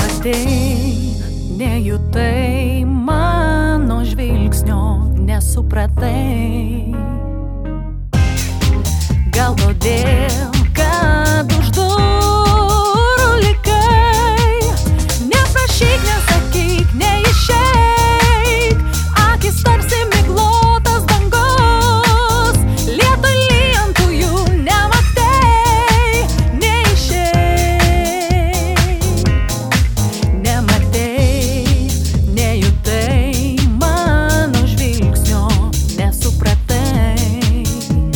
Nematei, nejutai mano žvilgsnio, nesupratai. Gal todėl, kad už durų likai. Neprašyk, nesakyk, neišeik. Akis tarsi miglotas dangus. Lietui lyjant tu jų nematei. Neišeik. Nematei, nejutai mano žvilgsnio, nesupratai.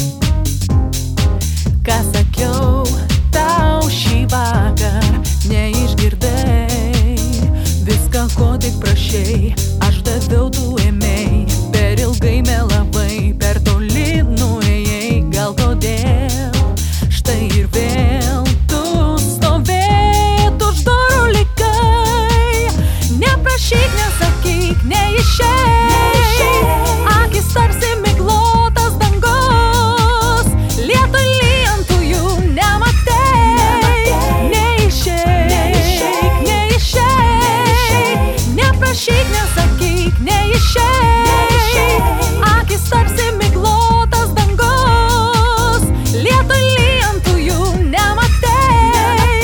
Ką sakiau tau šį vakar, neišgirdai. Viską, ko tik prašei, aš daviau, tu ėmei. Per ilgai melavai, per toli nuėjai. Gal todėl štai ir vėl tu stovėt už durų likai. Neprašyk, nesakyk, neišeik. Akis tarsi miglotas dangus. Lietui lyjant tu jų nematei. Neišeik, neišeik. Neprašyk, nesakyk, neišeik. Akis tarsi miglotas dangus. Lietui lyjant tu jų nematei.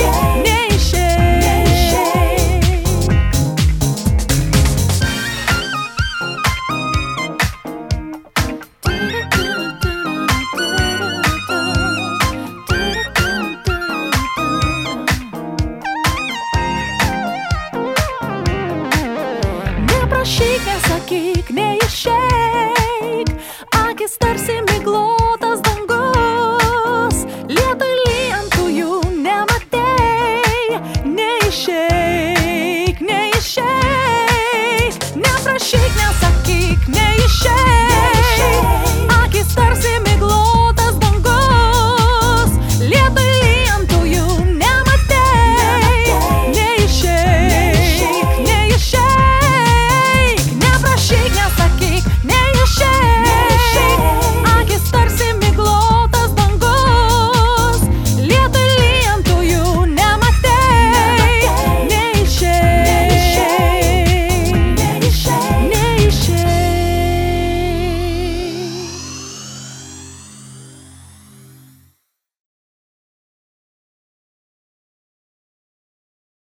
Neišeik. Neprašyk, nesakyk, neišeik. Akis tarsi miglotas dangus. Lietui lyjant tu jų nematei. Neišeik, neišeik. Neprašyk, nesakyk, neišeik.